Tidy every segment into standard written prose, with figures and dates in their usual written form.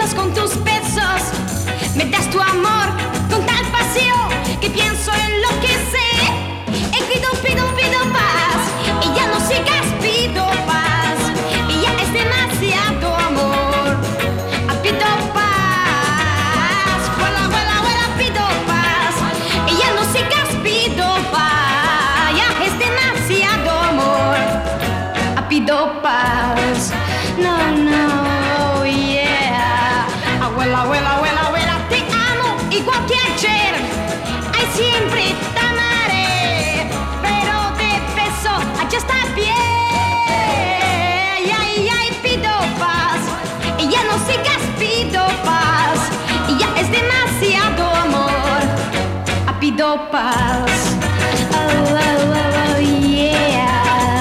besas con tus besos, me das tu amor con tal pasión que pienso enloquecer. Y pido paz, y ya no sigas, pido paz, y ya es demasiado amor. Pido paz, vuela, pido paz, y ya no sigas, pido paz, ya es demasiado amor. Pido paz, no, yeah. Abuela, te amo igual que ayer. Ay, siempre te amaré, pero de beso, ya está bien. Ay, pido paz, y ya no sigas, pido paz, y ya es demasiado amor. Pido paz, oh, yeah.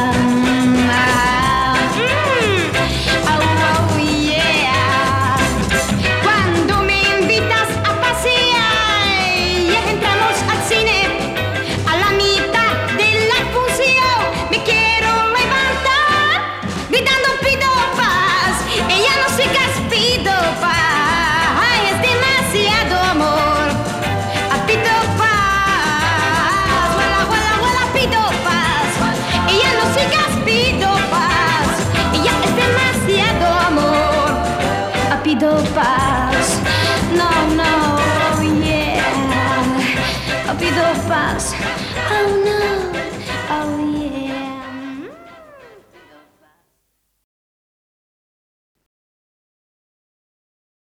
Pido paz, no, yeah. Pido paz, oh no, oh yeah.